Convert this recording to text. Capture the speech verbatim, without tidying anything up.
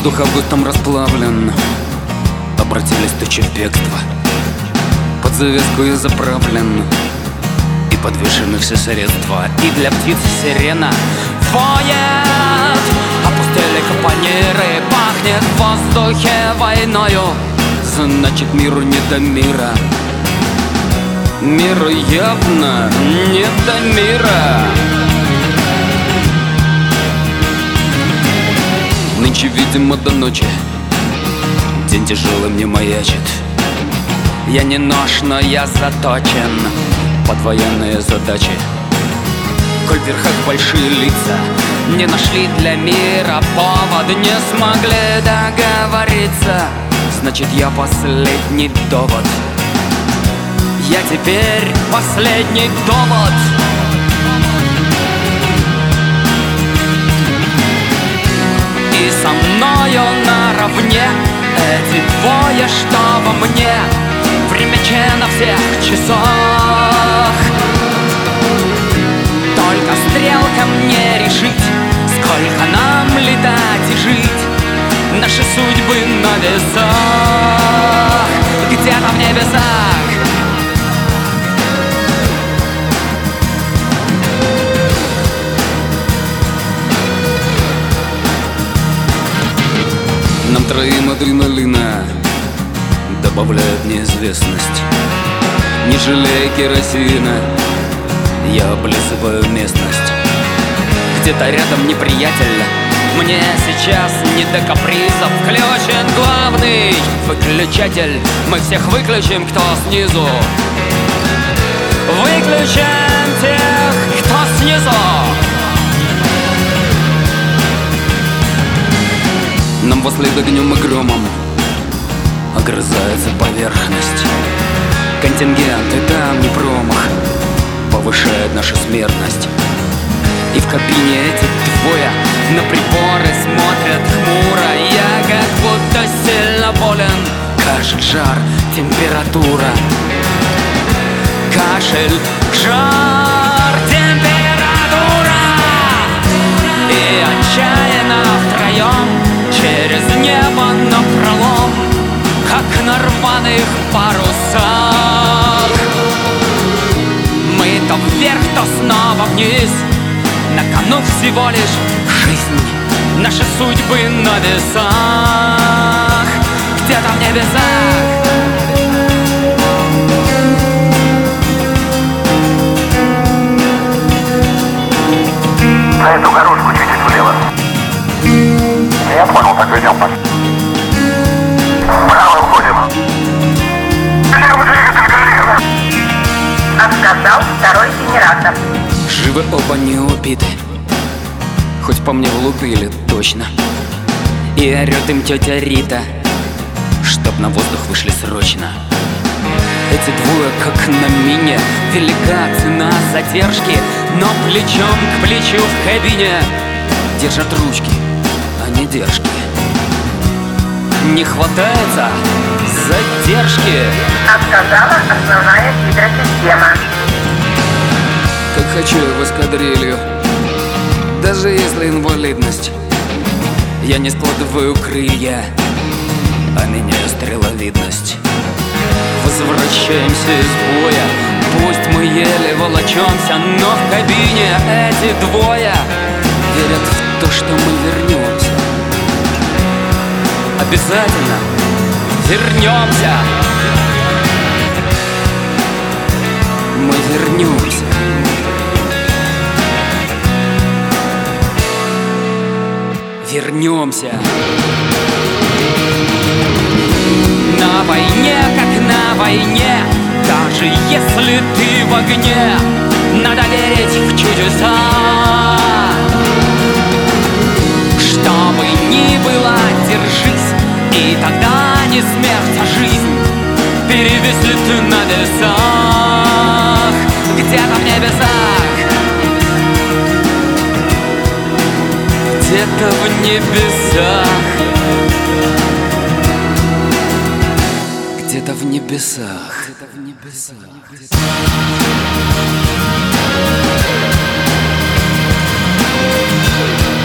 Воздух августом расплавлен, обратились тучи в бегство. Под завеску я заправлен, и подвешены все средства. И для птиц сирена воет, опустили капониры, пахнет в воздухе войною. Значит, миру не до мира, миру явно не до мира. Нынче, видимо, до ночи день тяжелый мне маячит. Я не нож, но я заточен под военные задачи. Коль в верхах большие лица не нашли для мира повод, не смогли договориться, значит, я последний довод. Я теперь последний довод. И со мною наравне эти двое, что во мне, время че на всех часах. Только стрелкам не решить, сколько нам летать и жить. Наши судьбы на весах, где-то в небесах. Нам троим адреналина добавляет неизвестность. Не жалея керосина, я облизываю местность. Где-то рядом неприятель, мне сейчас не до капризов. Включен главный выключатель, мы всех выключим, кто снизу. Выключим тех, кто снизу. Нам вослед огнем и громом огрызается поверхность. Контингент, и там не промах, повышает нашу смертность. И в кабине эти двое на приборы смотрят хмуро. Я как будто сильно болен, кашель, жар, температура. Кашель, жар, температура. И отчаянно втроем через небо напролом, как на рваных парусах. Мы то вверх, то снова вниз, на кону всего лишь жизнь. Наши судьбы на весах, где-то в небесах. На эту горушку чуть-чуть влево. Я понял, так ведем. Право уходим. Отказал второй генератор. Живы оба не убиты, хоть по мне влупили точно. И орёт им тетя Рита, чтоб на воздух вышли срочно. Эти двое, как на мине, велика цена задержки, но плечом к плечу в кабине держат ручки, а не держки. Не хватается задержки. Отказала основная гидросистема. Как хочу я в эскадрилью, даже если инвалидность. Я не складываю крылья, а меняю стреловидность. Возвращаемся из боя, пусть мы еле волочемся, но в кабине эти двое верят в то, что мы вернемся. Обязательно вернемся. Мы вернемся. Вернемся. На войне, как на войне, даже если ты в огне, надо верить в чудеса. Что бы ни было, держись, и тогда не смерть, а жизнь перевесит на весах, где-то в небесах. Где-то в небесах. Где-то в небесах. Где-то в небесах. Где-то...